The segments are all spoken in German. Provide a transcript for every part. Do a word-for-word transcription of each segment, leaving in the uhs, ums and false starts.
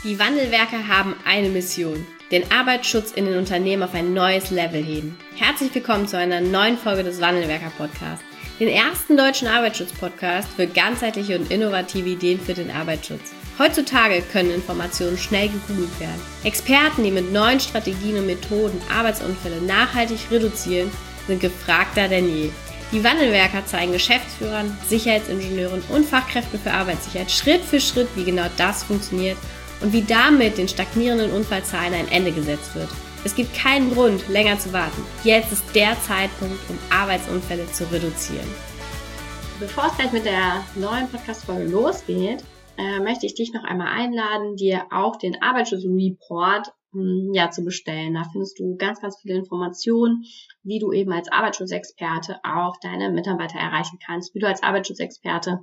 Die Wandelwerker haben eine Mission: den Arbeitsschutz in den Unternehmen auf ein neues Level heben. Herzlich willkommen zu einer neuen Folge des Wandelwerker-Podcasts, den ersten deutschen Arbeitsschutz-Podcast für ganzheitliche und innovative Ideen für den Arbeitsschutz. Heutzutage können Informationen schnell gegoogelt werden. Experten, die mit neuen Strategien und Methoden Arbeitsunfälle nachhaltig reduzieren, sind gefragter denn je. Die Wandelwerker zeigen Geschäftsführern, Sicherheitsingenieuren und Fachkräften für Arbeitssicherheit Schritt für Schritt, wie genau das funktioniert und wie damit den stagnierenden Unfallzahlen ein Ende gesetzt wird. Es gibt keinen Grund, länger zu warten. Jetzt ist der Zeitpunkt, um Arbeitsunfälle zu reduzieren. Bevor es gleich mit der neuen Podcast-Folge losgeht, äh, möchte ich dich noch einmal einladen, dir auch den Arbeitsschutzreport mh, ja, zu bestellen. Da findest du ganz, ganz viele Informationen, wie du eben als Arbeitsschutzexperte auch deine Mitarbeiter erreichen kannst, wie du als Arbeitsschutzexperte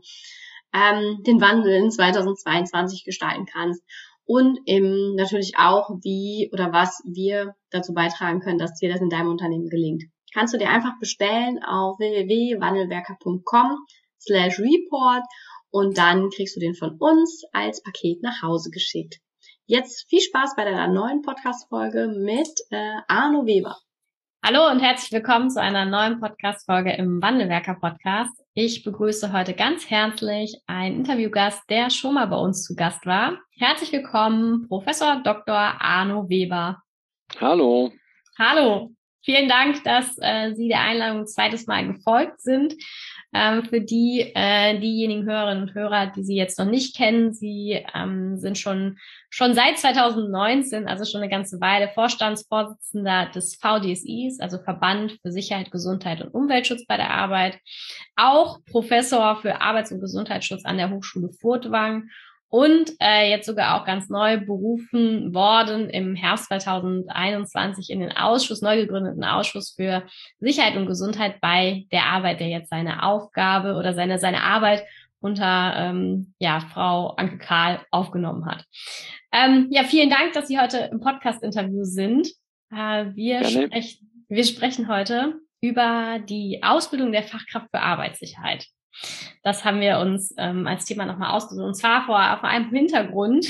ähm, den Wandel in zweitausendzweiundzwanzig gestalten kannst und eben natürlich auch, wie oder was wir dazu beitragen können, dass dir das in deinem Unternehmen gelingt. Kannst du dir einfach bestellen auf w w w punkt wandelwerker punkt com slash report und dann kriegst du den von uns als Paket nach Hause geschickt. Jetzt viel Spaß bei deiner neuen Podcast-Folge mit äh, Arno Weber. Hallo und herzlich willkommen zu einer neuen Podcast-Folge im Wandelwerker-Podcast. Ich begrüße heute ganz herzlich einen Interviewgast, der schon mal bei uns zu Gast war. Herzlich willkommen, Professor Doktor Arno Weber. Hallo. Hallo. Vielen Dank, dass äh, Sie der Einladung ein zweites Mal gefolgt sind. Ähm, für die äh, diejenigen Hörerinnen und Hörer, die Sie jetzt noch nicht kennen, Sie ähm, sind schon schon seit zweitausendneunzehn, also schon eine ganze Weile, Vorstandsvorsitzender des V D S Is, also Verband für Sicherheit, Gesundheit und Umweltschutz bei der Arbeit, auch Professor für Arbeits- und Gesundheitsschutz an der Hochschule Furtwangen und äh, jetzt sogar auch ganz neu berufen worden im Herbst zweitausendeinundzwanzig in den Ausschuss, neu gegründeten Ausschuss für Sicherheit und Gesundheit bei der Arbeit, der jetzt seine Aufgabe oder seine seine Arbeit unter ähm, ja Frau Anke Kahl aufgenommen hat. Ähm, ja, vielen Dank, dass Sie heute im Podcast-Interview sind. Äh, wir, sprechen, wir sprechen heute über die Ausbildung der Fachkraft für Arbeitssicherheit. Das haben wir uns ähm, als Thema nochmal ausgesucht, und zwar vor auf einem Hintergrund,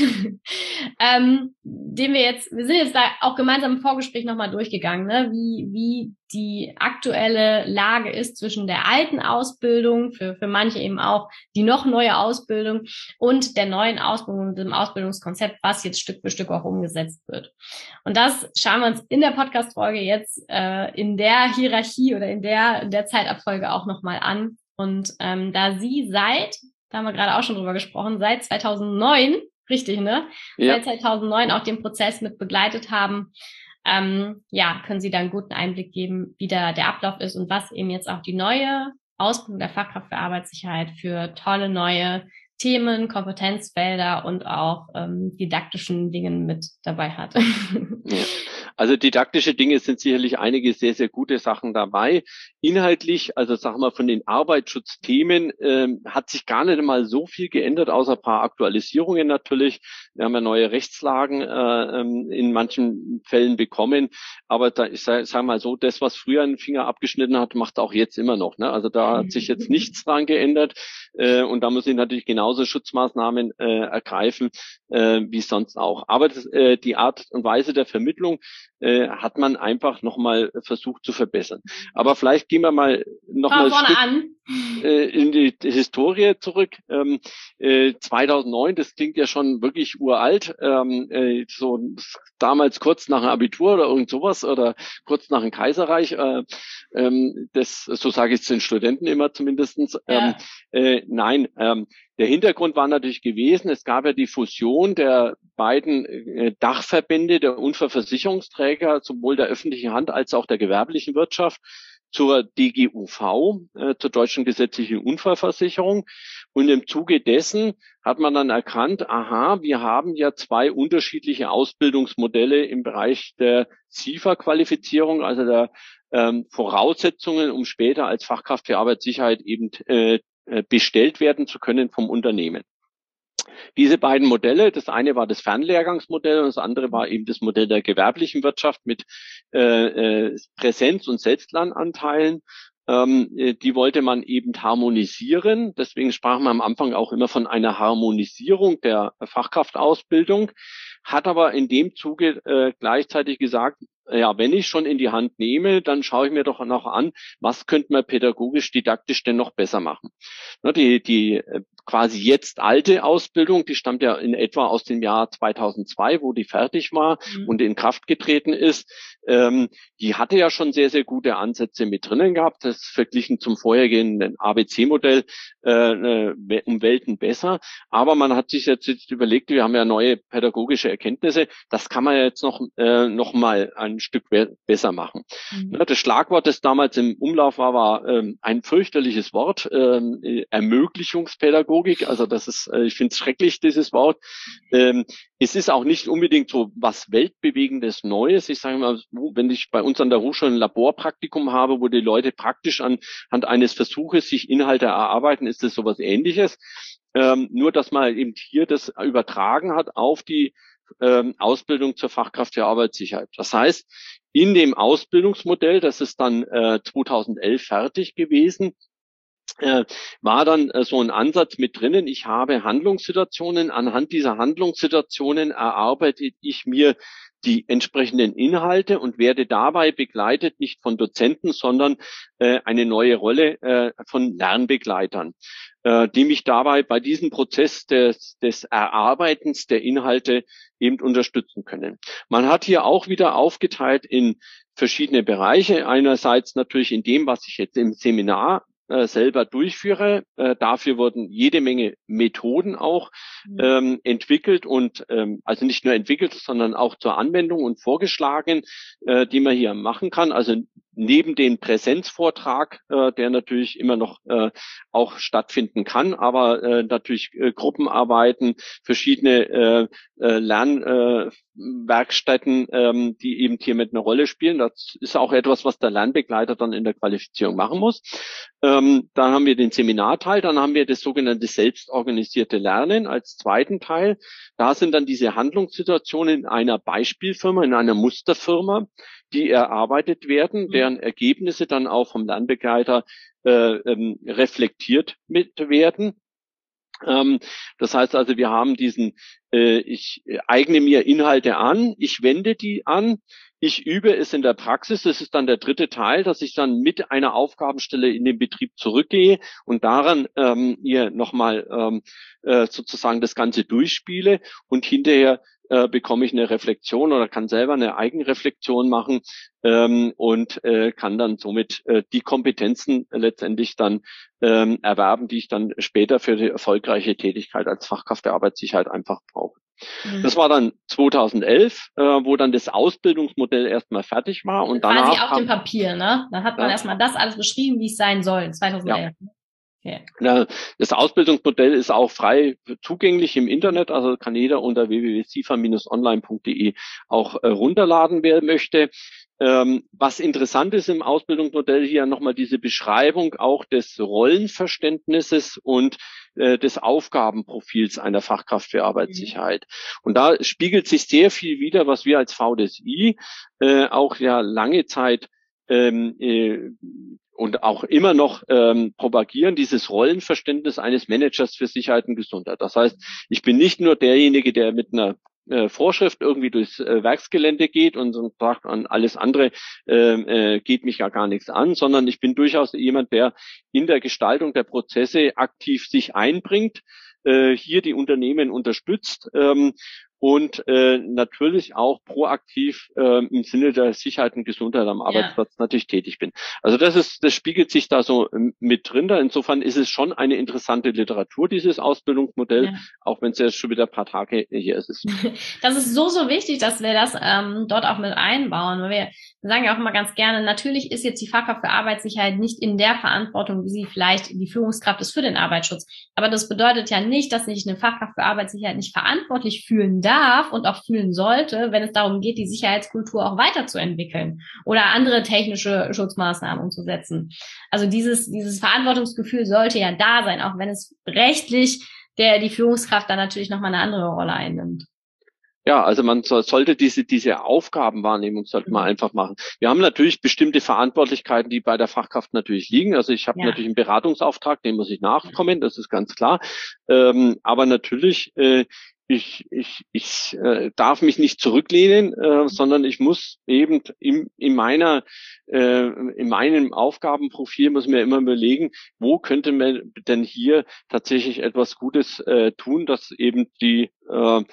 ähm, den wir jetzt, wir sind jetzt da auch gemeinsam im Vorgespräch nochmal durchgegangen, ne? wie wie die aktuelle Lage ist zwischen der alten Ausbildung, für für manche eben auch die noch neue Ausbildung, und der neuen Ausbildung und dem Ausbildungskonzept, was jetzt Stück für Stück auch umgesetzt wird. Und das schauen wir uns in der Podcast-Folge jetzt äh, in der Hierarchie oder in der, in der Zeitabfolge auch nochmal an. Und ähm, da Sie seit, da haben wir gerade auch schon drüber gesprochen, seit zweitausendneun, richtig, ne? Ja. Seit zweitausendneun auch den Prozess mit begleitet haben, ähm, ja, können Sie da einen guten Einblick geben, wie da der Ablauf ist und was eben jetzt auch die neue Ausbildung der Fachkraft für Arbeitssicherheit für tolle neue Themen, Kompetenzfelder und auch ähm, didaktischen Dingen mit dabei hat. Ja. Also didaktische Dinge sind sicherlich einige sehr, sehr gute Sachen dabei. Inhaltlich, also sagen wir von den Arbeitsschutzthemen, ähm, hat sich gar nicht mal so viel geändert, außer ein paar Aktualisierungen natürlich. Wir haben ja neue Rechtslagen äh, in manchen Fällen bekommen, aber da ist, sagen wir mal so, das, was früher einen Finger abgeschnitten hat, macht auch jetzt immer noch. Ne? Also da hat sich jetzt nichts dran geändert äh, und da muss ich natürlich genauso Schutzmaßnahmen äh, ergreifen äh, wie sonst auch. Aber das, äh, die Art und Weise der Vermittlung äh, hat man einfach nochmal versucht zu verbessern. Aber vielleicht gehen wir mal nochmal ein Stück an. Äh, in die Historie zurück. Ähm, äh, zweitausendneun, das klingt ja schon wirklich uralt, ähm, äh, so damals kurz nach dem Abitur oder irgend sowas oder kurz nach dem Kaiserreich. Äh, ähm, das, so sage ich es den Studenten immer zumindestens. Ähm, ja. äh, nein, ähm, der Hintergrund war natürlich gewesen, es gab ja die Fusion der beiden äh, Dachverbände der Unfallversicherungsträger, sowohl der öffentlichen Hand als auch der gewerblichen Wirtschaft, zur D G U V, äh, zur Deutschen Gesetzlichen Unfallversicherung. Und im Zuge dessen hat man dann erkannt, aha, wir haben ja zwei unterschiedliche Ausbildungsmodelle im Bereich der S I F A-Qualifizierung, also der ähm, Voraussetzungen, um später als Fachkraft für Arbeitssicherheit eben äh, bestellt werden zu können vom Unternehmen. Diese beiden Modelle, das eine war das Fernlehrgangsmodell und das andere war eben das Modell der gewerblichen Wirtschaft mit äh, äh, Präsenz- und Selbstlernanteilen. Ähm, die wollte man eben harmonisieren. Deswegen sprach man am Anfang auch immer von einer Harmonisierung der Fachkraftausbildung, hat aber in dem Zuge äh, gleichzeitig gesagt, ja, wenn ich schon in die Hand nehme, dann schaue ich mir doch noch an, was könnte man pädagogisch, didaktisch denn noch besser machen. Die, die quasi jetzt alte Ausbildung, die stammt ja in etwa aus dem Jahr zweitausendzwei, wo die fertig war mhm. und in Kraft getreten ist. Ähm, die hatte ja schon sehr, sehr gute Ansätze mit drinnen gehabt. Das ist verglichen zum vorhergehenden A B C-Modell äh, um Welten besser. Aber man hat sich jetzt, jetzt überlegt, wir haben ja neue pädagogische Erkenntnisse, das kann man jetzt noch, äh, noch mal ein Stück besser machen. Mhm. Das Schlagwort, das damals im Umlauf war, war ähm, ein fürchterliches Wort, ähm, Ermöglichungspädagogik. Also das ist, äh, ich finde es schrecklich, dieses Wort. Ähm, es ist auch nicht unbedingt so was weltbewegendes Neues. Ich sage mal, wenn ich bei uns an der Hochschule ein Laborpraktikum habe, wo die Leute praktisch anhand eines Versuches sich Inhalte erarbeiten, ist das sowas Ähnliches. Ähm, nur, dass man eben hier das übertragen hat auf die ähm, Ausbildung zur Fachkraft für Arbeitssicherheit. Das heißt, in dem Ausbildungsmodell, das ist dann äh, zweitausendelf fertig gewesen, Äh, war dann äh, so ein Ansatz mit drinnen. Ich habe Handlungssituationen. Anhand dieser Handlungssituationen erarbeite ich mir die entsprechenden Inhalte und werde dabei begleitet nicht von Dozenten, sondern äh, eine neue Rolle äh, von Lernbegleitern, äh, die mich dabei bei diesem Prozess des, des Erarbeitens der Inhalte eben unterstützen können. Man hat hier auch wieder aufgeteilt in verschiedene Bereiche. Einerseits natürlich in dem, was ich jetzt im Seminar selber durchführe. Äh, dafür wurden jede Menge Methoden auch ähm, entwickelt und ähm, also nicht nur entwickelt, sondern auch zur Anwendung und vorgeschlagen, äh, die man hier machen kann. Also neben dem Präsenzvortrag, äh, der natürlich immer noch äh, auch stattfinden kann, aber äh, natürlich äh, Gruppenarbeiten, verschiedene äh, äh, Lernwerkstätten, äh, ähm, die eben hier mit einer Rolle spielen. Das ist auch etwas, was der Lernbegleiter dann in der Qualifizierung machen muss. Ähm, dann haben wir den Seminarteil, dann haben wir das sogenannte selbstorganisierte Lernen als zweiten Teil. Da sind dann diese Handlungssituationen in einer Beispielfirma, in einer Musterfirma, die erarbeitet werden, deren Ergebnisse dann auch vom Lernbegleiter äh, ähm, reflektiert mit werden. Ähm, das heißt also, wir haben diesen, äh, ich eigne mir Inhalte an, ich wende die an, ich übe es in der Praxis. Das ist dann der dritte Teil, dass ich dann mit einer Aufgabenstelle in den Betrieb zurückgehe und daran ähm, hier nochmal ähm, äh, sozusagen das Ganze durchspiele und hinterher äh, bekomme ich eine Reflexion oder kann selber eine Eigenreflexion machen ähm, und äh, kann dann somit äh, die Kompetenzen letztendlich dann ähm, erwerben, die ich dann später für die erfolgreiche Tätigkeit als Fachkraft der Arbeitssicherheit einfach brauche. Mhm. Das war dann zweitausendelf, äh, wo dann das Ausbildungsmodell erstmal fertig war. Und dann quasi auf dem Papier, ne? Dann hat man ja erstmal das alles beschrieben, wie es sein soll, zweitausendelf. Ja. Okay. Ja, das Ausbildungsmodell ist auch frei zugänglich im Internet, also kann jeder unter w w w punkt sifa Bindestrich online punkt d e auch äh, runterladen, wer möchte. Ähm, was interessant ist im Ausbildungsmodell hier nochmal diese Beschreibung auch des Rollenverständnisses und äh, des Aufgabenprofils einer Fachkraft für Arbeitssicherheit. Mhm. Und da spiegelt sich sehr viel wider, was wir als V D S I äh, auch ja lange Zeit ähm, äh, und auch immer noch ähm, propagieren, dieses Rollenverständnis eines Managers für Sicherheit und Gesundheit. Das heißt, ich bin nicht nur derjenige, der mit einer äh, Vorschrift irgendwie durchs äh, Werksgelände geht und sagt, an alles andere äh, äh, geht mich ja gar nichts an, sondern ich bin durchaus jemand, der in der Gestaltung der Prozesse aktiv sich einbringt, äh, hier die Unternehmen unterstützt ähm, und äh, natürlich auch proaktiv äh, im Sinne der Sicherheit und Gesundheit am Arbeitsplatz ja. natürlich tätig bin. Also das ist, das spiegelt sich da so mit drin. Da insofern ist es schon eine interessante Literatur, dieses Ausbildungsmodell, ja. auch wenn es jetzt schon wieder ein paar Tage hier ist. Das ist so, so wichtig, dass wir das ähm, dort auch mit einbauen. Weil wir sagen ja auch immer ganz gerne, natürlich ist jetzt die Fachkraft für Arbeitssicherheit nicht in der Verantwortung, wie sie vielleicht die Führungskraft ist für den Arbeitsschutz. Aber das bedeutet ja nicht, dass sich eine Fachkraft für Arbeitssicherheit nicht verantwortlich fühlen darf. darf und auch fühlen sollte, wenn es darum geht, die Sicherheitskultur auch weiterzuentwickeln oder andere technische Schutzmaßnahmen umzusetzen. Also dieses, dieses Verantwortungsgefühl sollte ja da sein, auch wenn es rechtlich der, die Führungskraft dann natürlich nochmal eine andere Rolle einnimmt. Ja, also man soll, sollte diese, diese Aufgabenwahrnehmung sollte man einfach machen. Wir haben natürlich bestimmte Verantwortlichkeiten, die bei der Fachkraft natürlich liegen. Also ich habe ja. natürlich einen Beratungsauftrag, dem muss ich nachkommen, das ist ganz klar. Ähm, aber natürlich, äh, ich, ich, ich äh, darf mich nicht zurücklehnen, äh, sondern ich muss eben in, in meiner, äh, in meinem Aufgabenprofil muss mir immer überlegen, wo könnte man denn hier tatsächlich etwas Gutes äh, tun, dass eben die äh,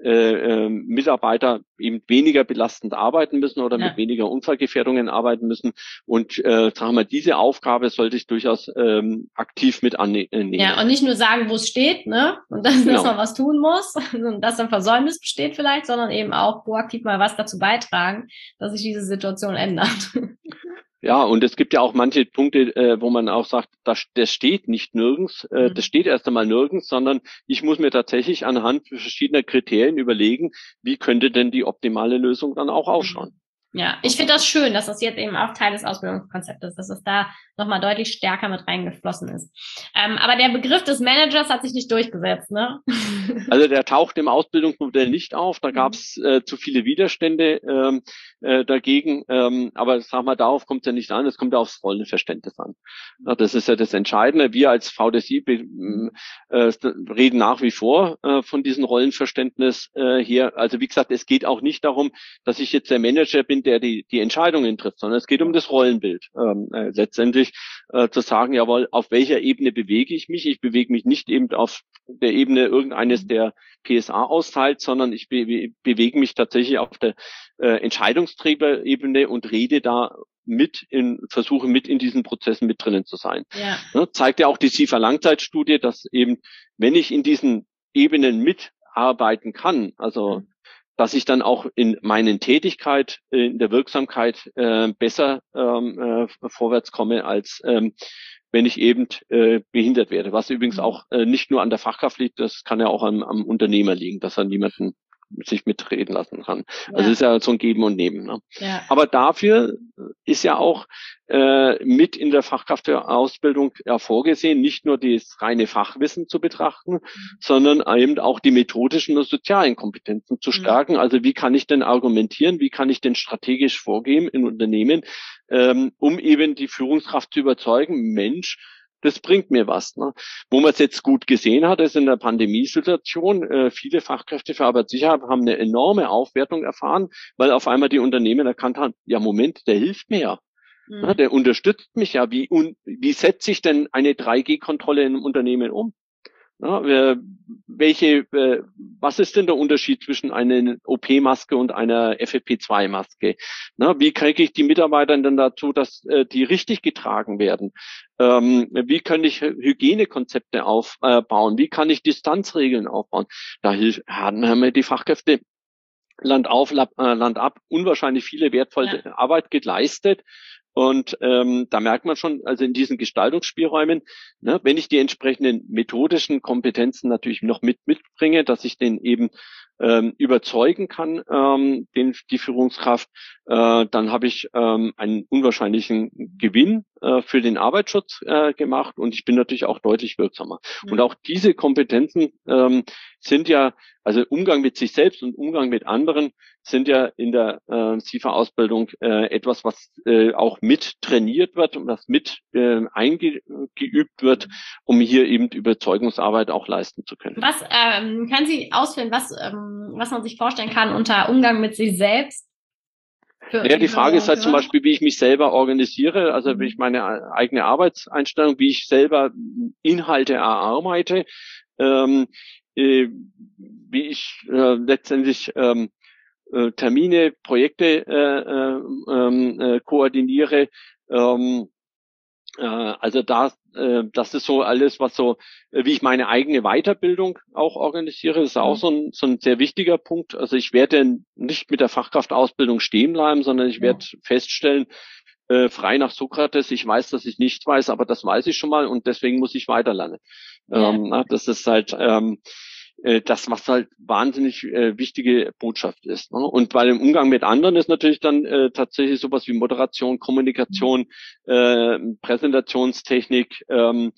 äh, Mitarbeiter eben weniger belastend arbeiten müssen oder ja. mit weniger Unfallgefährdungen arbeiten müssen. Und äh, sagen wir, diese Aufgabe sollte ich durchaus ähm, aktiv mit annehmen. Ja, und nicht nur sagen, wo es steht, ne? Und dass, genau. dass man was tun muss und dass ein Versäumnis besteht vielleicht, sondern eben auch proaktiv mal was dazu beitragen, dass sich diese Situation ändert. Ja, und es gibt ja auch manche Punkte, äh, wo man auch sagt, das, das steht nicht nirgends, äh, das steht erst einmal nirgends, sondern ich muss mir tatsächlich anhand verschiedener Kriterien überlegen, wie könnte denn die optimale Lösung dann auch ausschauen. Ja, ich finde das schön, dass das jetzt eben auch Teil des Ausbildungskonzepts ist, dass es da nochmal deutlich stärker mit reingeflossen ist. Ähm, aber der Begriff des Managers hat sich nicht durchgesetzt, ne? Also der taucht im Ausbildungsmodell nicht auf, da gab es äh, zu viele Widerstände ähm, äh, dagegen, ähm, aber sag mal, darauf kommt es ja nicht an, es kommt ja aufs Rollenverständnis an. Ja, das ist ja das Entscheidende. Wir als V D S I äh, reden nach wie vor äh, von diesem Rollenverständnis äh, hier. Also wie gesagt, es geht auch nicht darum, dass ich jetzt der Manager bin, der die die Entscheidungen trifft, sondern es geht um das Rollenbild. Ähm, äh, letztendlich äh, zu sagen, jawohl, auf welcher Ebene bewege ich mich? Ich bewege mich nicht eben auf der Ebene irgendeines der P S A austeilt, sondern ich be bewege mich tatsächlich auf der äh, Entscheidungsträgerebene und rede da mit in, versuche mit in diesen Prozessen mit drinnen zu sein. Ja. Ne, zeigt ja auch die SIFA Langzeitstudie, dass eben, wenn ich in diesen Ebenen mitarbeiten kann, also mhm. dass ich dann auch in meinen Tätigkeit, in der Wirksamkeit äh, besser ähm, äh, vorwärts komme, als ähm, wenn ich eben äh, behindert werde. Was übrigens mhm. auch äh, nicht nur an der Fachkraft liegt, das kann ja auch am, am Unternehmer liegen, dass er niemanden sich mitreden lassen kann. Ja. Also es ist ja so ein Geben und Nehmen. Ne? Ja. Aber dafür ist ja auch äh, mit in der Fachkraftausbildung ja vorgesehen, nicht nur das reine Fachwissen zu betrachten, mhm. sondern eben auch die methodischen und sozialen Kompetenzen zu stärken. Mhm. Also wie kann ich denn argumentieren, wie kann ich denn strategisch vorgehen in Unternehmen, ähm, um eben die Führungskraft zu überzeugen, Mensch, das bringt mir was. Ne? Wo man es jetzt gut gesehen hat, ist in der Pandemiesituation. Äh, viele Fachkräfte für Arbeitssicherheit haben eine enorme Aufwertung erfahren, weil auf einmal die Unternehmen erkannt haben, ja Moment, der hilft mir ja. Mhm. Ne? Der unterstützt mich ja. Wie, un, wie setze ich denn eine drei G Kontrolle in einem Unternehmen um? Ja, welche, äh, was ist denn der Unterschied zwischen einer O P-Maske und einer F F P zwei Maske? Na, wie kriege ich die Mitarbeiter denn dazu, dass äh, die richtig getragen werden? Ähm, wie kann ich Hygienekonzepte aufbauen? Wie kann ich Distanzregeln aufbauen? Da haben wir die Fachkräfte Land auf, Land ab unwahrscheinlich viele wertvolle ja. Arbeit geleistet. Und ähm, da merkt man schon, also in diesen Gestaltungsspielräumen, ne, wenn ich die entsprechenden methodischen Kompetenzen natürlich noch mit mitbringe, dass ich den eben ähm, überzeugen kann, ähm, den, die Führungskraft, äh, dann habe ich ähm, einen unwahrscheinlichen Gewinn äh, für den Arbeitsschutz äh, gemacht und ich bin natürlich auch deutlich wirksamer. Mhm. Und auch diese Kompetenzen ähm, sind ja, also Umgang mit sich selbst und Umgang mit anderen sind ja in der äh, SIFA-Ausbildung äh, etwas, was äh, auch mit trainiert wird und was mit äh, eingeübt wird, um hier eben Überzeugungsarbeit auch leisten zu können. Was ähm, können Sie ausführen, was ähm, was man sich vorstellen kann unter Umgang mit sich selbst? Ja, die Frage ist halt zum Beispiel, wie ich mich selber organisiere, also wie ich meine eigene Arbeitseinstellung, wie ich selber Inhalte erarbeite, ähm, äh, wie ich äh, letztendlich ähm, Termine, Projekte äh, äh, äh, koordiniere. Ähm, äh, also da, äh, das ist so alles, was so, äh, wie ich meine eigene Weiterbildung auch organisiere. Das ist auch so ein, so ein sehr wichtiger Punkt. Also ich werde nicht mit der Fachkraftausbildung stehen bleiben, sondern ich werde ja. feststellen, äh, frei nach Sokrates, ich weiß, dass ich nichts weiß, aber das weiß ich schon mal und deswegen muss ich weiterlernen. Ja. Ähm, na, das ist halt ähm, das, was halt wahnsinnig äh, wichtige Botschaft ist. Ne? Und bei dem Umgang mit anderen ist natürlich dann äh, tatsächlich sowas wie Moderation, Kommunikation, äh, Präsentationstechnik, ähm,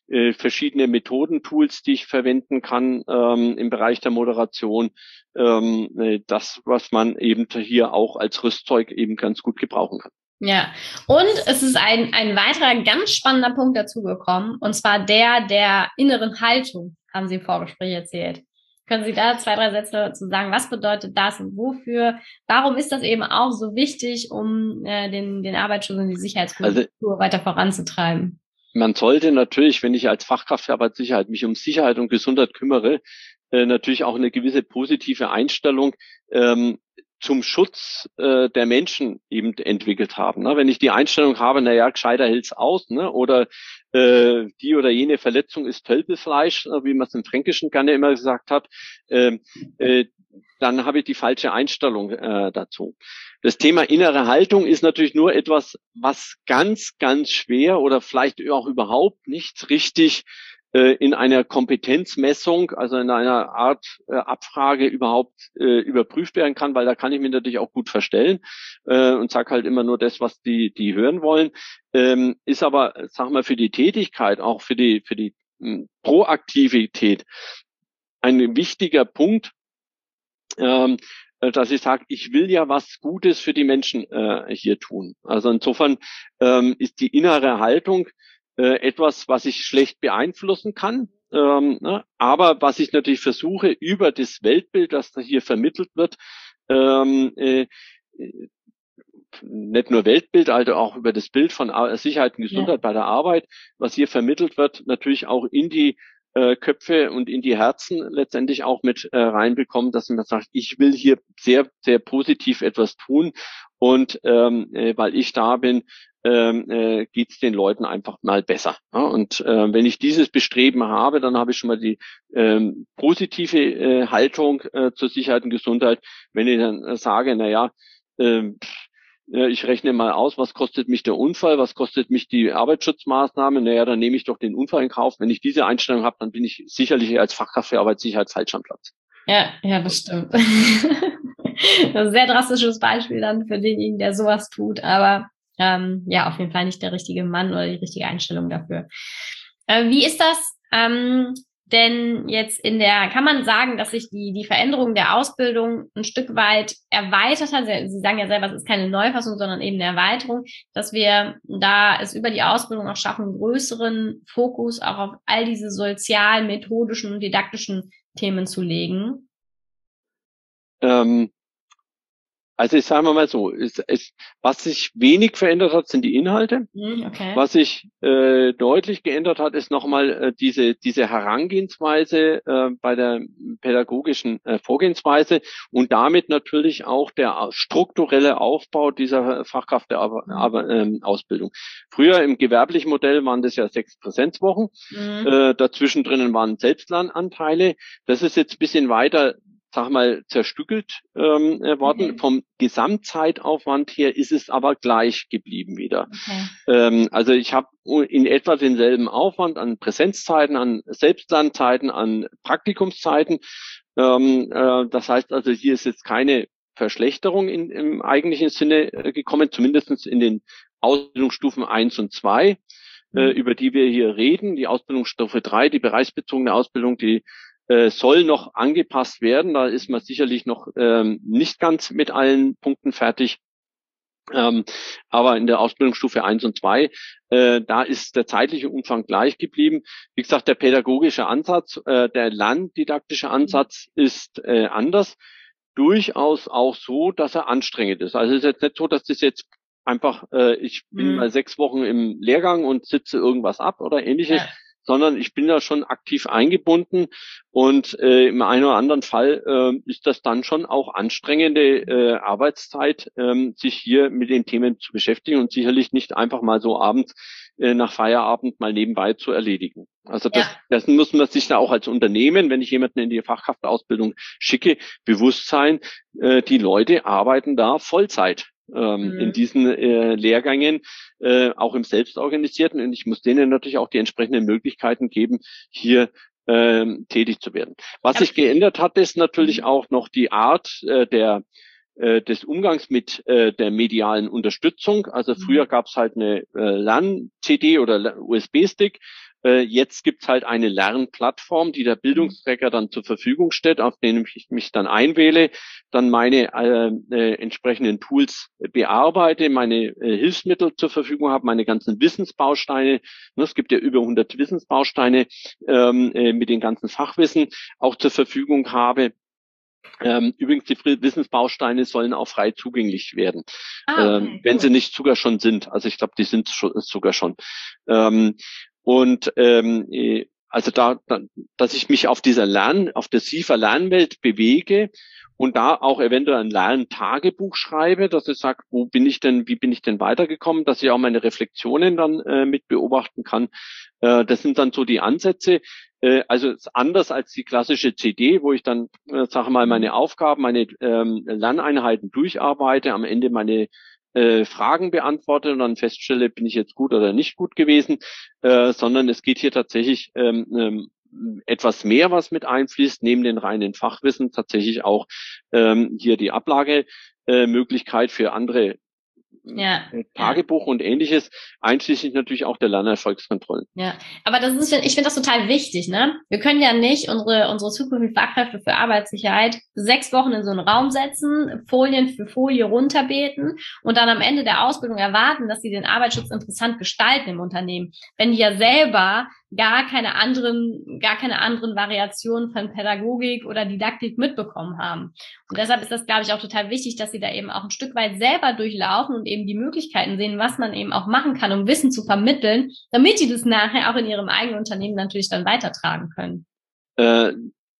äh, verschiedene Methoden, Tools, die ich verwenden kann ähm, im Bereich der Moderation. Ähm, äh, das, was man eben hier auch als Rüstzeug eben ganz gut gebrauchen kann. Ja, und es ist ein, ein weiterer ganz spannender Punkt dazugekommen, und zwar der der inneren Haltung, haben Sie im Vorgespräch erzählt. Können Sie da zwei, drei Sätze dazu sagen? Was bedeutet das und wofür? Warum ist das eben auch so wichtig, um äh, den, den Arbeitsschutz und die Sicherheitskultur also, weiter voranzutreiben? Man sollte natürlich, wenn ich als Fachkraft für Arbeitssicherheit mich um Sicherheit und Gesundheit kümmere, äh, natürlich auch eine gewisse positive Einstellung ähm, zum Schutz äh, der Menschen eben entwickelt haben. Ne? Wenn ich die Einstellung habe, na ja, gescheiter hält's aus, ne? Oder äh, die oder jene Verletzung ist Tölpelfleisch, wie man es im Fränkischen gerne immer gesagt hat, äh, äh, dann habe ich die falsche Einstellung äh, dazu. Das Thema innere Haltung ist natürlich nur etwas, was ganz, ganz schwer oder vielleicht auch überhaupt nicht richtig äh, in einer Kompetenzmessung, also in einer Art äh, Abfrage überhaupt äh, überprüft werden kann, weil da kann ich mich natürlich auch gut verstellen äh, und sage halt immer nur das, was die die hören wollen. Ähm, ist aber, sag mal, für die Tätigkeit, auch für die für die mh, Proaktivität ein wichtiger Punkt, ähm, dass ich sage, ich will ja was Gutes für die Menschen äh, hier tun. Also insofern ähm, ist die innere Haltung äh, etwas, was ich schlecht beeinflussen kann, ähm, ne, aber was ich natürlich versuche, über das Weltbild, das da hier vermittelt wird, ähm, äh, nicht nur Weltbild, also auch über das Bild von Sicherheit und Gesundheit ja. bei der Arbeit, was hier vermittelt wird, natürlich auch in die äh, Köpfe und in die Herzen letztendlich auch mit äh, reinbekommen, dass man sagt, ich will hier sehr, sehr positiv etwas tun und ähm, äh, weil ich da bin, ähm, äh, geht es den Leuten einfach mal besser. Ja? Und äh, wenn ich dieses Bestreben habe, dann habe ich schon mal die ähm, positive äh, Haltung äh, zur Sicherheit und Gesundheit. Wenn ich dann äh, sage, na ja, äh, ich rechne mal aus, was kostet mich der Unfall, was kostet mich die Arbeitsschutzmaßnahme. Naja, dann nehme ich doch den Unfall in Kauf. Wenn ich diese Einstellung habe, dann bin ich sicherlich als Fachkraft für Arbeitssicherheit falsch am Platz. Ja, ja, das stimmt. Das ist ein sehr drastisches Beispiel dann für denjenigen, der sowas tut. Aber ähm, ja, auf jeden Fall nicht der richtige Mann oder die richtige Einstellung dafür. Äh, wie ist das ähm, denn jetzt in der, kann man sagen, dass sich die, die Veränderung der Ausbildung ein Stück weit erweitert hat? Sie sagen ja selber, es ist keine Neufassung, sondern eben eine Erweiterung, dass wir da es über die Ausbildung auch schaffen, einen größeren Fokus auch auf all diese sozial, methodischen und didaktischen Themen zu legen? Ähm, also ich sage mal so, es, es, was sich wenig verändert hat, sind die Inhalte. Okay. Was sich äh, deutlich geändert hat, ist nochmal äh, diese diese Herangehensweise äh, bei der pädagogischen äh, Vorgehensweise und damit natürlich auch der strukturelle Aufbau dieser Fachkraft der Ar- Ar- ähm, Ausbildung. Früher im gewerblichen Modell waren das ja sechs Präsenzwochen, mhm. äh, dazwischen drinnen waren Selbstlernanteile. Das ist jetzt ein bisschen weiter, sag mal, zerstückelt ähm, worden. Okay. Vom Gesamtzeitaufwand her ist es aber gleich geblieben wieder. Okay. Ähm, also ich habe in etwa denselben Aufwand an Präsenzzeiten, an Selbstlernzeiten, an Praktikumszeiten. Ähm, äh, das heißt also, hier ist jetzt keine Verschlechterung in, im eigentlichen Sinne äh, gekommen, zumindest in den Ausbildungsstufen eins und zwei, mhm. äh, über die wir hier reden. Die Ausbildungsstufe drei, die bereichsbezogene Ausbildung, die soll noch angepasst werden. Da ist man sicherlich noch ähm, nicht ganz mit allen Punkten fertig. Ähm, aber in der Ausbildungsstufe eins und zwei, äh, da ist der zeitliche Umfang gleich geblieben. Wie gesagt, der pädagogische Ansatz, äh, der lerndidaktische Ansatz ist äh, anders. Durchaus auch so, dass er anstrengend ist. Also es ist jetzt nicht so, dass das jetzt einfach, äh, ich bin mhm. mal sechs Wochen im Lehrgang und sitze irgendwas ab oder ähnliches. Ja. Sondern ich bin da schon aktiv eingebunden und äh, im einen oder anderen Fall äh, ist das dann schon auch anstrengende äh, Arbeitszeit, äh, sich hier mit den Themen zu beschäftigen und sicherlich nicht einfach mal so abends äh, nach Feierabend mal nebenbei zu erledigen. Also das, ja. das muss man sich da auch als Unternehmen, wenn ich jemanden in die Fachkraftausbildung schicke, bewusst sein, äh, die Leute arbeiten da Vollzeit. Ähm, mhm. in diesen äh, Lehrgängen, äh, auch im Selbstorganisierten. Und ich muss denen natürlich auch die entsprechenden Möglichkeiten geben, hier ähm, tätig zu werden. Was ja. sich geändert hat, ist natürlich mhm. auch noch die Art äh, der äh, des Umgangs mit äh, der medialen Unterstützung. Also mhm. früher gab es halt eine äh, LAN-C D oder U S B-Stick. Äh, jetzt gibt's halt eine Lernplattform, die der Bildungsträger dann zur Verfügung stellt, auf den ich mich dann einwähle, dann meine äh, äh, entsprechenden Tools bearbeite, meine äh, Hilfsmittel zur Verfügung habe, meine ganzen Wissensbausteine. Ne, es gibt ja über hundert Wissensbausteine ähm, äh, mit den ganzen Fachwissen auch zur Verfügung habe. Ähm, übrigens, die Wissensbausteine sollen auch frei zugänglich werden, ah, okay, ähm, wenn cool. sie nicht sogar schon sind. Also ich glaube, die sind schon, sogar schon. Ähm, und ähm, also da, da, dass ich mich auf dieser Lern, auf der SIFA Lernwelt bewege und da auch eventuell ein Lerntagebuch schreibe, dass ich sage, wo bin ich denn, wie bin ich denn weitergekommen, dass ich auch meine Reflexionen dann äh, mit beobachten kann. Äh, das sind dann so die Ansätze. Äh, also ist anders als die klassische C D, wo ich dann, äh, sage mal, meine Aufgaben, meine ähm, Lerneinheiten durcharbeite, am Ende meine äh, Fragen beantworte und dann feststelle, bin ich jetzt gut oder nicht gut gewesen, äh, sondern es geht hier tatsächlich ähm, ähm, etwas mehr, was mit einfließt, neben den reinen Fachwissen tatsächlich auch ähm, hier die Ablagemöglichkeit äh, für andere Ja, Tagebuch ja. und Ähnliches, einschließlich natürlich auch der Lernerfolgskontrollen. Ja, aber das ist, ich finde das total wichtig, ne? Wir können ja nicht unsere unsere zukünftigen Fachkräfte für Arbeitssicherheit sechs Wochen in so einen Raum setzen, Folien für Folie runterbeten und dann am Ende der Ausbildung erwarten, dass sie den Arbeitsschutz interessant gestalten im Unternehmen, wenn die ja selber gar keine anderen, gar keine anderen Variationen von Pädagogik oder Didaktik mitbekommen haben. Und deshalb ist das, glaube ich, auch total wichtig, dass sie da eben auch ein Stück weit selber durchlaufen und eben die Möglichkeiten sehen, was man eben auch machen kann, um Wissen zu vermitteln, damit die das nachher auch in ihrem eigenen Unternehmen natürlich dann weitertragen können. Äh,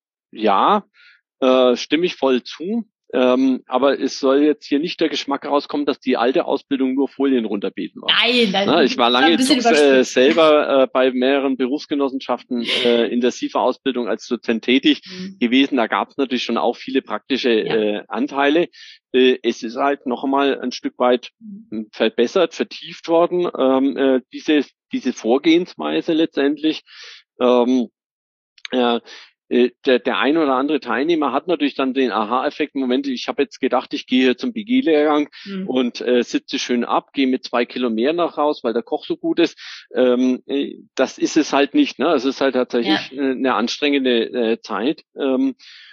ja, äh, stimme ich voll zu. Ähm, aber es soll jetzt hier nicht der Geschmack rauskommen, dass die alte Ausbildung nur Folien runterbeten war. Nein, dann Na, ich war lange äh, selber äh, bei mehreren Berufsgenossenschaften äh, in der SIFA-Ausbildung als Dozent tätig mhm. gewesen. Da gab es natürlich schon auch viele praktische ja. äh, Anteile. Äh, es ist halt noch einmal ein Stück weit verbessert, vertieft worden, ähm, äh, diese diese Vorgehensweise letztendlich. Ähm, äh, Der, der ein oder andere Teilnehmer hat natürlich dann den Aha-Effekt, Moment, ich habe jetzt gedacht, ich gehe zum B G-Lehrgang mhm. und äh, sitze schön ab, gehe mit zwei Kilo mehr nach raus, weil der Koch so gut ist. Ähm, das ist es halt nicht. Ne? Es ist halt tatsächlich ja. eine anstrengende äh, Zeit. Ähm,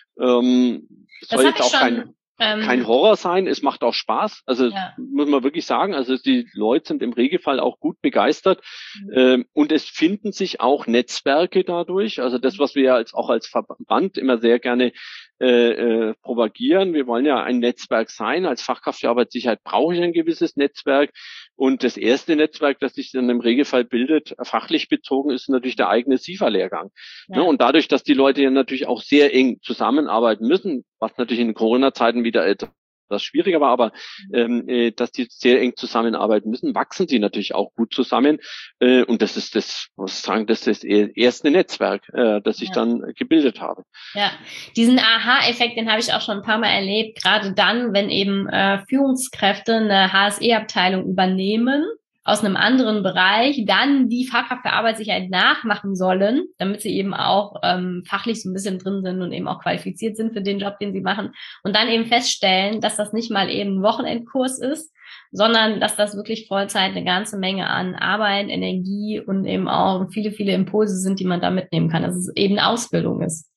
ähm, soll jetzt auch kein... Ähm, Kein Horror sein, es macht auch Spaß, also ja. muss man wirklich sagen, also die Leute sind im Regelfall auch gut begeistert mhm. ähm, und es finden sich auch Netzwerke dadurch, also das, was wir ja als, auch als Verband immer sehr gerne äh, äh, propagieren, wir wollen ja ein Netzwerk sein, als Fachkraft für Arbeitssicherheit brauche ich ein gewisses Netzwerk und das erste Netzwerk, das sich dann im Regelfall bildet, fachlich bezogen, ist natürlich der eigene SIFA-Lehrgang. Ja. Ne, und dadurch, dass die Leute ja natürlich auch sehr eng zusammenarbeiten müssen, was natürlich in Corona-Zeiten wieder etwas schwieriger war, aber ähm, äh, dass die sehr eng zusammenarbeiten müssen, wachsen sie natürlich auch gut zusammen. Äh, und das ist das, muss ich sagen, das ist das erste Netzwerk, äh, das ich ja. dann gebildet habe. Ja, diesen Aha-Effekt, den habe ich auch schon ein paar Mal erlebt, gerade dann, wenn eben äh, Führungskräfte eine H S E-Abteilung übernehmen, aus einem anderen Bereich, dann die Fachkraft für Arbeitssicherheit nachmachen sollen, damit sie eben auch ähm, fachlich so ein bisschen drin sind und eben auch qualifiziert sind für den Job, den sie machen. Und dann eben feststellen, dass das nicht mal eben ein Wochenendkurs ist, sondern dass das wirklich Vollzeit eine ganze Menge an Arbeit, Energie und eben auch viele, viele Impulse sind, die man da mitnehmen kann, dass es eben Ausbildung ist.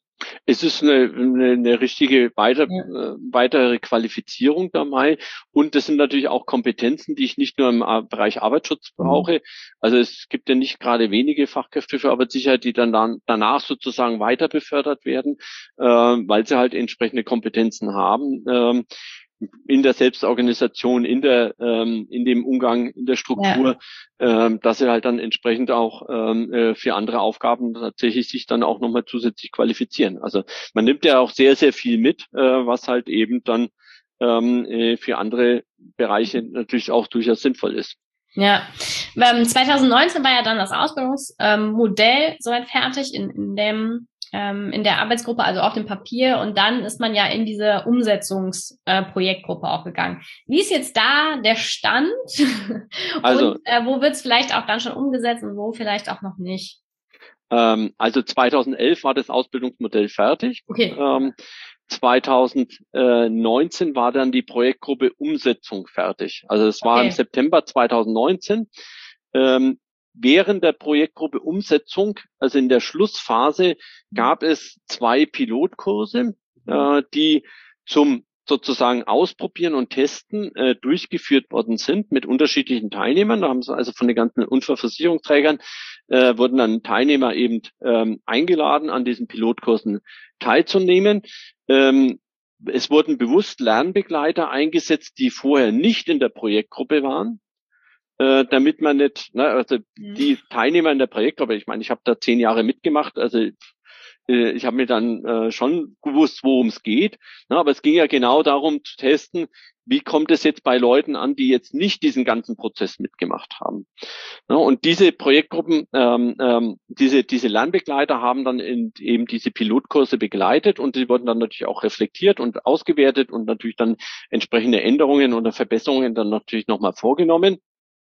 Es ist eine, eine, eine richtige weiter, ja. äh, weitere Qualifizierung dabei und das sind natürlich auch Kompetenzen, die ich nicht nur im Bereich Arbeitsschutz brauche. Mhm. Also es gibt ja nicht gerade wenige Fachkräfte für Arbeitssicherheit, die dann, dann danach sozusagen weiter befördert werden, äh, weil sie halt entsprechende Kompetenzen haben. Ähm, in der Selbstorganisation, in der ähm, in dem Umgang, in der Struktur, ja. ähm, dass sie halt dann entsprechend auch ähm, für andere Aufgaben tatsächlich sich dann auch nochmal zusätzlich qualifizieren. Also man nimmt ja auch sehr, sehr viel mit, äh, was halt eben dann ähm, für andere Bereiche natürlich auch durchaus sinnvoll ist. Ja, ähm, zwanzig neunzehn war ja dann das Ausbildungsmodell ähm, soweit fertig in, in dem in der Arbeitsgruppe, also auf dem Papier, und dann ist man ja in diese Umsetzungsprojektgruppe äh, auch gegangen. Wie ist jetzt da der Stand? Also, und äh, wo wird es vielleicht auch dann schon umgesetzt und wo vielleicht auch noch nicht? Ähm, also zweitausendelf war das Ausbildungsmodell fertig. Okay. Ähm, zwanzig neunzehn war dann die Projektgruppe Umsetzung fertig. Also es war okay. im September zwanzig neunzehn. Ähm, während der Projektgruppe Umsetzung, also in der Schlussphase, gab es zwei Pilotkurse, äh, die zum sozusagen Ausprobieren und Testen äh, durchgeführt worden sind mit unterschiedlichen Teilnehmern. Da haben sie also von den ganzen Unfallversicherungsträgern äh, wurden dann Teilnehmer eben ähm, eingeladen, an diesen Pilotkursen teilzunehmen. Ähm, es wurden bewusst Lernbegleiter eingesetzt, die vorher nicht in der Projektgruppe waren, äh, damit man nicht, ne, also mhm. die Teilnehmer in der Projektgruppe, ich meine, ich habe da zehn Jahre mitgemacht, also ich habe mir dann äh, schon gewusst, worum es geht. Na, aber es ging ja genau darum zu testen, wie kommt es jetzt bei Leuten an, die jetzt nicht diesen ganzen Prozess mitgemacht haben. Na, und diese Projektgruppen, ähm, ähm, diese diese Lernbegleiter haben dann in, eben diese Pilotkurse begleitet und die wurden dann natürlich auch reflektiert und ausgewertet und natürlich dann entsprechende Änderungen oder Verbesserungen dann natürlich nochmal vorgenommen.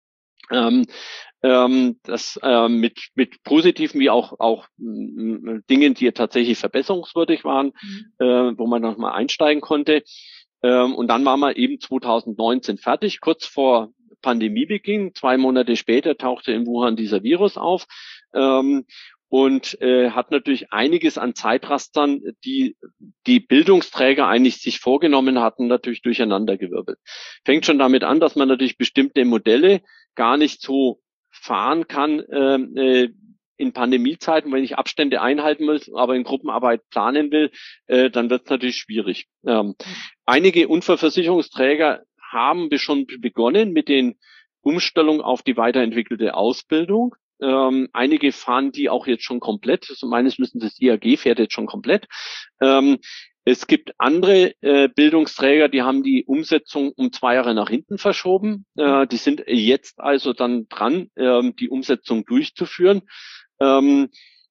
Ähm, ähm, das ähm, mit mit positiven wie auch auch m, Dingen, die tatsächlich verbesserungswürdig waren, mhm. äh, wo man noch mal einsteigen konnte. Ähm, und dann waren wir eben zwanzig neunzehn fertig, kurz vor Pandemiebeginn. Zwei Monate später tauchte in Wuhan dieser Virus auf. Ähm, und äh, hat natürlich einiges an Zeitrastern, die die Bildungsträger eigentlich sich vorgenommen hatten, natürlich durcheinandergewirbelt. Fängt schon damit an, dass man natürlich bestimmte Modelle gar nicht so fahren kann äh, in Pandemiezeiten, wenn ich Abstände einhalten muss, aber in Gruppenarbeit planen will, äh, dann wird es natürlich schwierig. Ähm, einige Unfallversicherungsträger haben schon begonnen mit den Umstellungen auf die weiterentwickelte Ausbildung. Ähm, einige fahren die auch jetzt schon komplett. Also meines Wissens das I A G fährt jetzt schon komplett. Ähm, es gibt andere äh, Bildungsträger, die haben die Umsetzung um zwei Jahre nach hinten verschoben. Äh, die sind jetzt also dann dran, ähm, die Umsetzung durchzuführen. Ähm,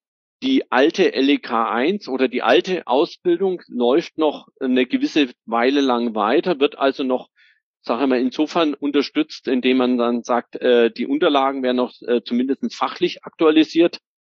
die alte L E K eins oder die alte Ausbildung läuft noch eine gewisse Weile lang weiter, wird also noch, sage ich mal, insofern unterstützt, indem man dann sagt, äh, die Unterlagen werden noch äh, zumindest fachlich aktualisiert.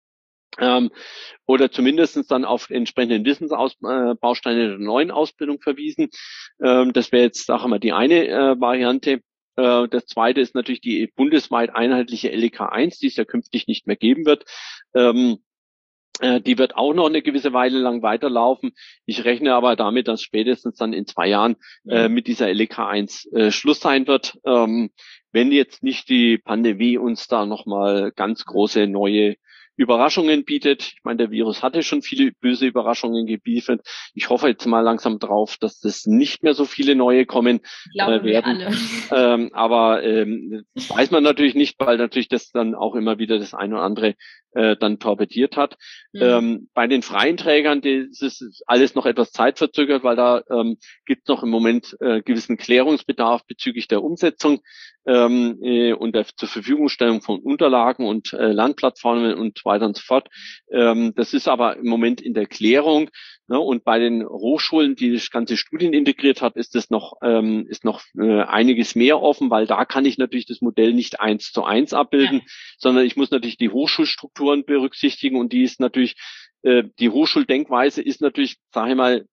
Ähm, oder zumindestens dann auf entsprechenden Wissensbausteine der neuen Ausbildung verwiesen. Ähm, das wäre jetzt, sagen wir mal, die eine äh, Variante. Äh, das zweite ist natürlich die bundesweit einheitliche L E K eins, die es ja künftig nicht mehr geben wird. Ähm, äh, die wird auch noch eine gewisse Weile lang weiterlaufen. Ich rechne aber damit, dass spätestens dann in zwei Jahren äh, mit dieser L E K eins äh, Schluss sein wird, ähm, wenn jetzt nicht die Pandemie uns da nochmal ganz große neue Überraschungen bietet. Ich meine, der Virus hatte schon viele böse Überraschungen gebietet. Ich hoffe jetzt mal langsam drauf, dass das nicht mehr so viele neue kommen äh, werden. Wir alle. Ähm, aber ähm, das weiß man natürlich nicht, weil natürlich das dann auch immer wieder das eine oder andere äh, dann torpediert hat. Mhm. Ähm, bei den freien Trägern, das ist alles noch etwas zeitverzögert, weil da ähm, gibt es noch im Moment äh, gewissen Klärungsbedarf bezüglich der Umsetzung ähm, äh, und der zur Verfügungstellung von Unterlagen und äh, Lernplattformen und weiter und so fort. Ähm, das ist aber im Moment in der Klärung. Ne? Und bei den Hochschulen, die das ganze Studien integriert hat, ist das noch ähm, ist noch äh, einiges mehr offen, weil da kann ich natürlich das Modell nicht eins zu eins abbilden, ja. sondern ich muss natürlich die Hochschulstrukturen berücksichtigen und die ist natürlich äh, die Hochschuldenkweise ist natürlich, sage ich mal,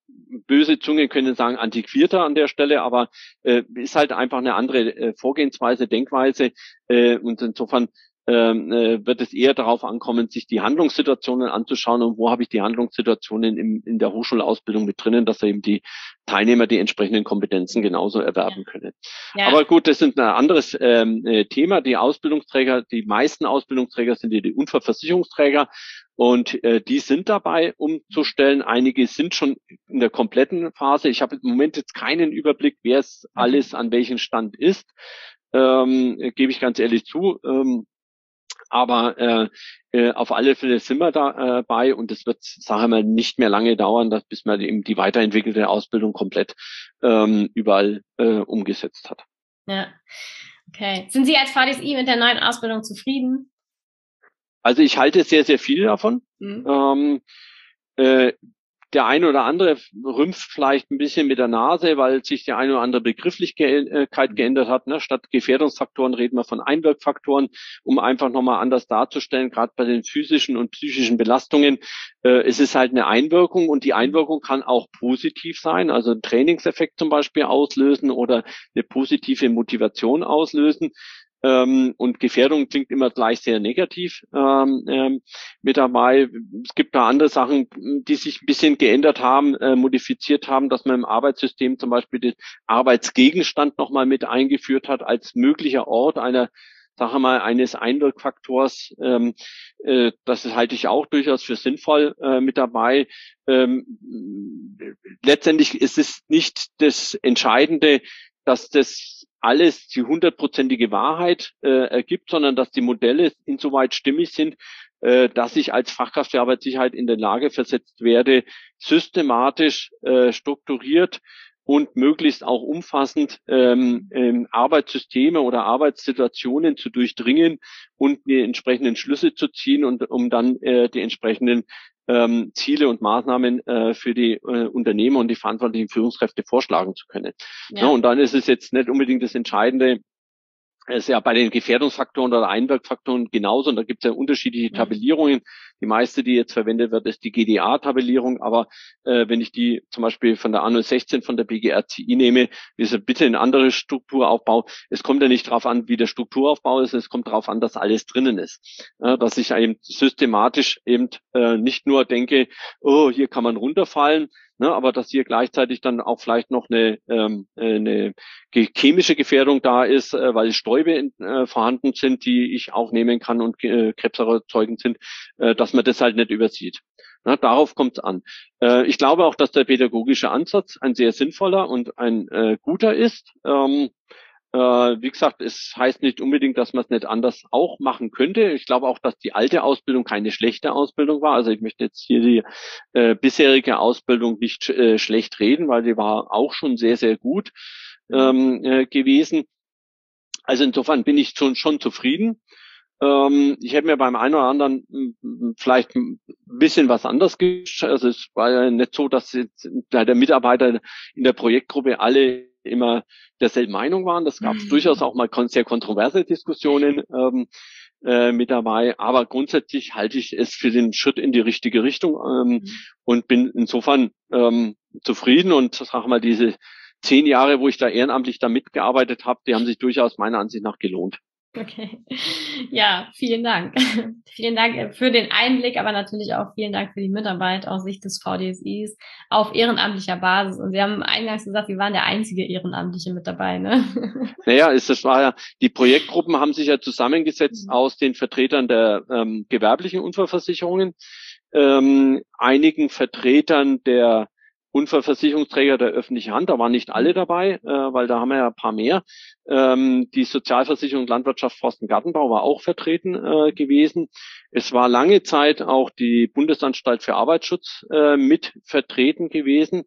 böse Zungen können sagen antiquierter an der Stelle, aber äh, ist halt einfach eine andere äh, Vorgehensweise, Denkweise äh, und insofern ähm, äh, wird es eher darauf ankommen, sich die Handlungssituationen anzuschauen und wo habe ich die Handlungssituationen im, in der Hochschulausbildung mit drinnen, dass eben die Teilnehmer die entsprechenden Kompetenzen genauso erwerben können. Ja. Aber gut, das ist ein anderes ähm, Thema. Die Ausbildungsträger, die meisten Ausbildungsträger sind die, die Unfallversicherungsträger und äh, die sind dabei umzustellen. Einige sind schon in der kompletten Phase. Ich habe im Moment jetzt keinen Überblick, wer es alles an welchem Stand ist. Ähm, gebe ich ganz ehrlich zu. Ähm, Aber äh, äh, auf alle Fälle sind wir dabei äh, und es wird, sage ich mal, nicht mehr lange dauern, dass, bis man eben die weiterentwickelte Ausbildung komplett ähm, überall äh, umgesetzt hat. Ja, okay. Sind Sie als V D S I mit der neuen Ausbildung zufrieden? Also ich halte sehr, sehr viel davon. Mhm. Ähm, äh, Der eine oder andere rümpft vielleicht ein bisschen mit der Nase, weil sich die eine oder andere Begrifflichkeit geändert hat. Ne? Statt Gefährdungsfaktoren reden wir von Einwirkfaktoren, um einfach nochmal anders darzustellen, gerade bei den physischen und psychischen Belastungen. Äh, es ist halt eine Einwirkung und die Einwirkung kann auch positiv sein, also einen Trainingseffekt zum Beispiel auslösen oder eine positive Motivation auslösen. Ähm, und Gefährdung klingt immer gleich sehr negativ ähm, ähm, mit dabei. Es gibt da andere Sachen, die sich ein bisschen geändert haben, äh, modifiziert haben, dass man im Arbeitssystem zum Beispiel den Arbeitsgegenstand nochmal mit eingeführt hat als möglicher Ort einer, sagen wir mal, eines Einwirkfaktors. Ähm, äh, das halte ich auch durchaus für sinnvoll äh, mit dabei. Ähm, letztendlich ist es nicht das Entscheidende, dass das alles die hundertprozentige Wahrheit äh, ergibt, sondern dass die Modelle insoweit stimmig sind, äh, dass ich als Fachkraft für Arbeitssicherheit in der Lage versetzt werde, systematisch, äh, strukturiert und möglichst auch umfassend ähm, ähm, Arbeitssysteme oder Arbeitssituationen zu durchdringen und die entsprechenden Schlüsse zu ziehen und um dann äh, die entsprechenden ähm, Ziele und Maßnahmen äh, für die äh, Unternehmer und die verantwortlichen Führungskräfte vorschlagen zu können. Ja. Ja, und dann ist es jetzt nicht unbedingt das Entscheidende, es ist ja bei den Gefährdungsfaktoren oder Einwirkfaktoren genauso, und da gibt es ja unterschiedliche Tabellierungen. Die meiste, die jetzt verwendet wird, ist die G D A-Tabellierung, aber äh, wenn ich die zum Beispiel von der A null sechzehn von der B G R C I nehme, ist es bitte ein anderer Strukturaufbau. Es kommt ja nicht darauf an, wie der Strukturaufbau ist, es kommt darauf an, dass alles drinnen ist. Ja, dass ich eben systematisch eben äh, nicht nur denke, oh, hier kann man runterfallen, ne, aber dass hier gleichzeitig dann auch vielleicht noch eine, ähm, eine chemische Gefährdung da ist, äh, weil Stäube äh, vorhanden sind, die ich aufnehmen kann und äh, krebserzeugend sind, äh, dass man das halt nicht übersieht. Na, darauf kommt es an. Äh, ich glaube auch, dass der pädagogische Ansatz ein sehr sinnvoller und ein äh, guter ist. Ähm, äh, wie gesagt, es heißt nicht unbedingt, dass man es nicht anders auch machen könnte. Ich glaube auch, dass die alte Ausbildung keine schlechte Ausbildung war. Also ich möchte jetzt hier die äh, bisherige Ausbildung nicht äh, schlecht reden, weil die war auch schon sehr, sehr gut ähm, äh, gewesen. Also insofern bin ich schon schon zufrieden. Ähm, ich hätte mir beim einen oder anderen m, vielleicht ein bisschen was anderes gewünscht. Also es war ja nicht so, dass jetzt der Mitarbeiter in der Projektgruppe alle immer derselben Meinung waren. Das gab es mhm. durchaus auch mal sehr kontroverse Diskussionen ähm, äh, mit dabei. Aber grundsätzlich halte ich es für den Schritt in die richtige Richtung ähm, mhm. und bin insofern ähm, zufrieden und sag mal, diese zehn Jahre, wo ich da ehrenamtlich da mitgearbeitet habe, die haben sich durchaus meiner Ansicht nach gelohnt. Okay. Ja, vielen Dank. Vielen Dank für den Einblick, aber natürlich auch vielen Dank für die Mitarbeit aus Sicht des V D S Is auf ehrenamtlicher Basis. Und Sie haben eingangs gesagt, Sie waren der einzige Ehrenamtliche mit dabei, ne? Naja, ist, das war ja, die Projektgruppen haben sich ja zusammengesetzt mhm. aus den Vertretern der ähm, gewerblichen Unfallversicherungen, ähm, einigen Vertretern der Unfallversicherungsträger der öffentlichen Hand, da waren nicht alle dabei, äh, weil da haben wir ja ein paar mehr. Ähm, die Sozialversicherung Landwirtschaft Forst und Gartenbau war auch vertreten äh, gewesen. Es war lange Zeit auch die Bundesanstalt für Arbeitsschutz äh, mit vertreten gewesen.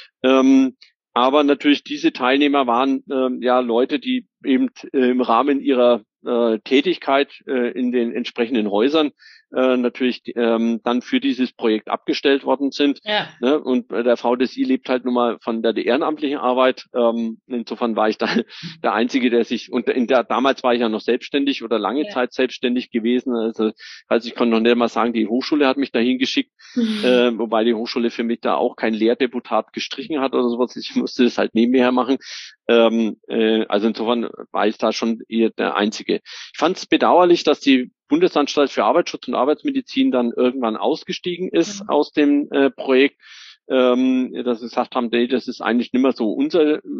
Ähm, aber natürlich diese Teilnehmer waren äh, ja Leute, die eben äh, im Rahmen ihrer äh, Tätigkeit äh, in den entsprechenden Häusern äh, natürlich ähm, dann für dieses Projekt abgestellt worden sind. Ja. Ne? Und der V D S I lebt halt nun mal von der ehrenamtlichen Arbeit. Ähm, insofern war ich da der Einzige, der sich, und in der, damals war ich ja noch selbstständig oder lange ja. Zeit selbstständig gewesen. Also, also ich konnte noch nicht mal sagen, die Hochschule hat mich dahin geschickt, mhm. äh, wobei die Hochschule für mich da auch kein Lehrdeputat gestrichen hat oder sowas. Ich musste das halt nebenher machen. Ähm, äh, also insofern war ich da schon eher der Einzige. Ich fand es bedauerlich, dass die Bundesanstalt für Arbeitsschutz und Arbeitsmedizin dann irgendwann ausgestiegen ist mhm. aus dem äh, Projekt, ähm, dass sie gesagt haben, nee, das ist eigentlich nicht mehr so unser äh,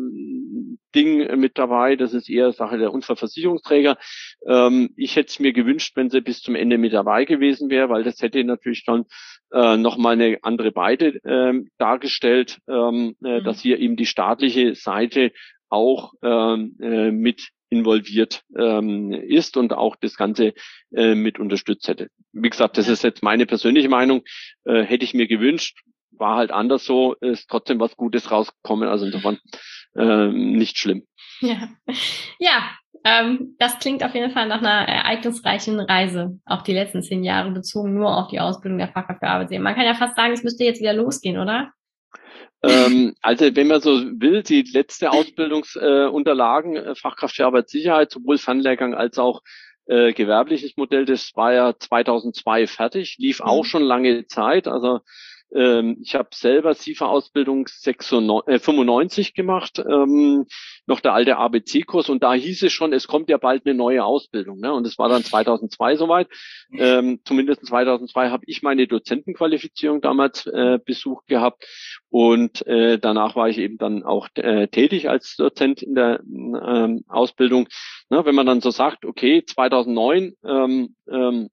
Ding mit dabei, das ist eher Sache der Unfallversicherungsträger. Ähm, ich hätte es mir gewünscht, wenn sie bis zum Ende mit dabei gewesen wäre, weil das hätte natürlich dann äh, nochmal eine andere Beite äh, dargestellt, ähm, äh, mhm. dass hier eben die staatliche Seite auch ähm, äh, mit involviert ähm, ist und auch das Ganze äh, mit unterstützt hätte. Wie gesagt, das ja. ist jetzt meine persönliche Meinung. Äh, hätte ich mir gewünscht, war halt anders so, ist trotzdem was Gutes rausgekommen, also insofern äh, nicht schlimm. Ja, ja ähm, das klingt auf jeden Fall nach einer ereignisreichen Reise, auch die letzten zehn Jahre bezogen nur auf die Ausbildung der Fachkraft für Arbeitssicherheit. Man kann ja fast sagen, es müsste jetzt wieder losgehen, oder? ähm, also wenn man so will, die letzte Ausbildungsunterlagen, äh, Fachkraft für Arbeitssicherheit, sowohl Fernlehrgang als auch äh, gewerbliches Modell, das war ja zweitausendzwei fertig, lief mhm. auch schon lange Zeit, also Ähm, ich habe selber S I F A-Ausbildung fünfundneunzig gemacht, ähm, noch der alte A B C-Kurs, und da hieß es schon, es kommt ja bald eine neue Ausbildung, ne? Und es war dann zweitausendzwei soweit. Ähm, zumindest zweitausendzwei habe ich meine Dozentenqualifizierung damals äh, besucht gehabt, und äh, danach war ich eben dann auch äh, tätig als Dozent in der ähm, Ausbildung. Ne? Wenn man dann so sagt, okay, zweitausendneun ähm, ähm,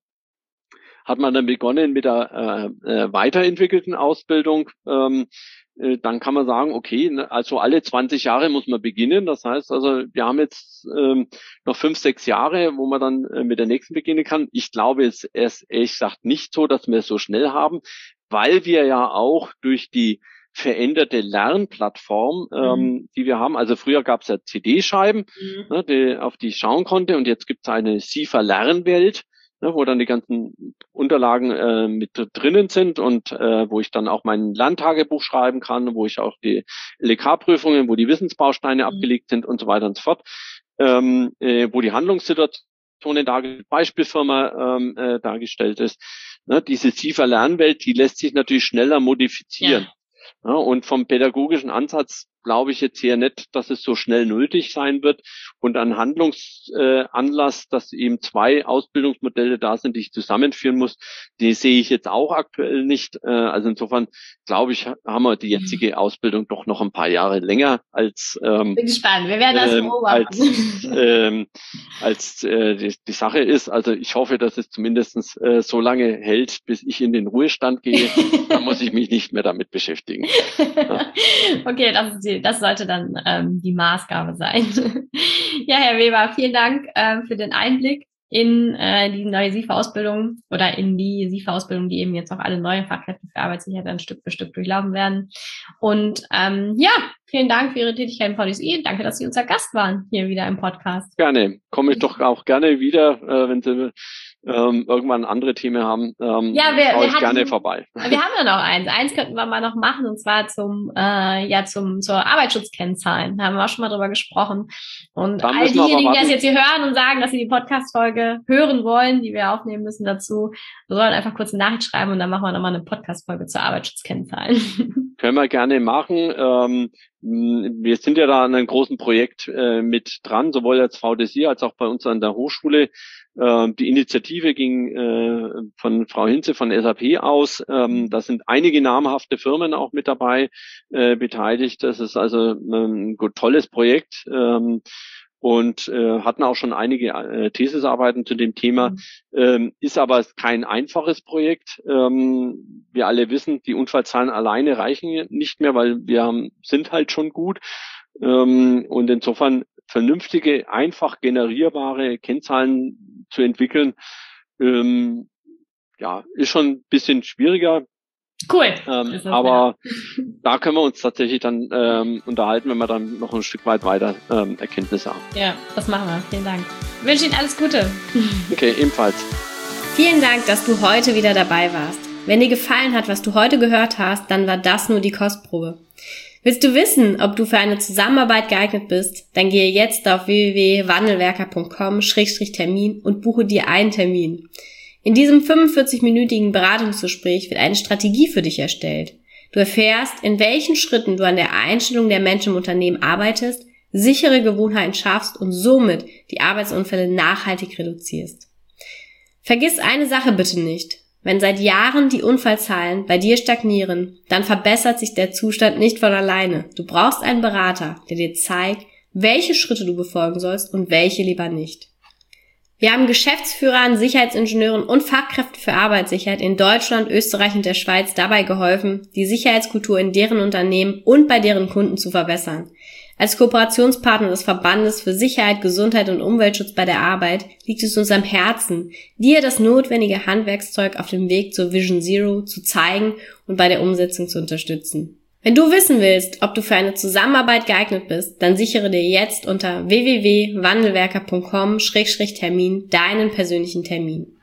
hat man dann begonnen mit der äh, äh, weiterentwickelten Ausbildung. Ähm, äh, dann kann man sagen, okay, ne, also alle zwanzig Jahre muss man beginnen. Das heißt also, wir haben jetzt ähm, noch fünf, sechs Jahre, wo man dann äh, mit der nächsten beginnen kann. Ich glaube, es ist ehrlich gesagt nicht so, dass wir es so schnell haben, weil wir ja auch durch die veränderte Lernplattform, ähm, mhm. die wir haben. Also früher gab es ja C D-Scheiben, mhm. ne, die, auf die ich schauen konnte, und jetzt gibt es eine S I F A-Lernwelt, ne, wo dann die ganzen Unterlagen äh, mit drinnen sind, und äh, wo ich dann auch mein Lerntagebuch schreiben kann, wo ich auch die L E K-Prüfungen, wo die Wissensbausteine mhm. abgelegt sind und so weiter und so fort, ähm, äh, wo die Handlungssituationen dargestellt, Beispielfirma ähm, äh, dargestellt ist. Ne, diese S I F A-Lernwelt, die lässt sich natürlich schneller modifizieren. Ja. Ja, und vom pädagogischen Ansatz glaube ich jetzt hier nicht, dass es so schnell nötig sein wird. Und an Handlungsanlass, äh, dass eben zwei Ausbildungsmodelle da sind, die ich zusammenführen muss, die sehe ich jetzt auch aktuell nicht. Äh, also insofern glaube ich, haben wir die jetzige Ausbildung doch noch ein paar Jahre länger als ähm, bin gespannt. Wir werden das ähm, als, ähm, als äh, die, die Sache ist. Also ich hoffe, dass es zumindest äh, so lange hält, bis ich in den Ruhestand gehe. Da muss ich mich nicht mehr damit beschäftigen. Ja. Okay, das ist die Das sollte dann ähm, die Maßgabe sein. Ja, Herr Weber, vielen Dank äh, für den Einblick in äh, die neue S I F A-Ausbildung oder in die S I F A-Ausbildung, die eben jetzt auch alle neuen Fachkräfte für Arbeitssicherheit dann Stück für Stück durchlaufen werden. Und ähm, ja, vielen Dank für Ihre Tätigkeit im V D S I. Danke, dass Sie unser Gast waren hier wieder im Podcast. Gerne. Komme ich doch auch gerne wieder, äh, wenn Sie ähm, irgendwann andere Themen haben. Ähm, ja, wir, schaue wir ich hatten, gerne vorbei. Wir haben ja noch eins. Eins könnten wir mal noch machen, und zwar zum äh, ja zum zur Arbeitsschutzkennzahlen. Da haben wir auch schon mal drüber gesprochen. Und all diejenigen, die das jetzt hier hören und sagen, dass sie die Podcast-Folge hören wollen, die wir aufnehmen müssen dazu, sollen einfach kurz eine Nachricht schreiben, und dann machen wir nochmal eine Podcast-Folge zur Arbeitsschutzkennzahlen. Können wir gerne machen. Ähm, wir sind ja da an einem großen Projekt äh, mit dran, sowohl als V D S I als auch bei uns an der Hochschule. Äh, die Initiative ging äh, von Frau Hinze von S A P aus. Ähm, da sind einige namhafte Firmen auch mit dabei äh, beteiligt. Das ist also ein gut, tolles Projekt. Ähm, und äh, hatten auch schon einige äh, Thesisarbeiten zu dem Thema. Mhm. Ähm, ist aber kein einfaches Projekt. Ähm, wir alle wissen, die Unfallzahlen alleine reichen nicht mehr, weil wir haben, sind halt schon gut. Ähm, und insofern vernünftige, einfach generierbare Kennzahlen zu entwickeln, ähm, ja, ist schon ein bisschen schwieriger. Cool. Ähm, aber ja. Da können wir uns tatsächlich dann ähm, unterhalten, wenn wir dann noch ein Stück weit weiter ähm, Erkenntnisse haben. Ja, das machen wir. Vielen Dank. Ich wünsche Ihnen alles Gute. Okay, ebenfalls. Vielen Dank, dass du heute wieder dabei warst. Wenn dir gefallen hat, was du heute gehört hast, dann war das nur die Kostprobe. Willst du wissen, ob du für eine Zusammenarbeit geeignet bist? Dann gehe jetzt auf w w w punkt wandelwerker punkt com Schrägstrich Termin und buche dir einen Termin. In diesem fünfundvierzig-minütigen Beratungsgespräch wird eine Strategie für dich erstellt. Du erfährst, in welchen Schritten du an der Einstellung der Menschen im Unternehmen arbeitest, sichere Gewohnheiten schaffst und somit die Arbeitsunfälle nachhaltig reduzierst. Vergiss eine Sache bitte nicht. Wenn seit Jahren die Unfallzahlen bei dir stagnieren, dann verbessert sich der Zustand nicht von alleine. Du brauchst einen Berater, der dir zeigt, welche Schritte du befolgen sollst und welche lieber nicht. Wir haben Geschäftsführern, Sicherheitsingenieuren und Fachkräften für Arbeitssicherheit in Deutschland, Österreich und der Schweiz dabei geholfen, die Sicherheitskultur in deren Unternehmen und bei deren Kunden zu verbessern. Als Kooperationspartner des Verbandes für Sicherheit, Gesundheit und Umweltschutz bei der Arbeit liegt es uns am Herzen, dir das notwendige Handwerkszeug auf dem Weg zur Vision Zero zu zeigen und bei der Umsetzung zu unterstützen. Wenn du wissen willst, ob du für eine Zusammenarbeit geeignet bist, dann sichere dir jetzt unter w w w punkt wandelwerker punkt com Schrägstrich Termin deinen persönlichen Termin.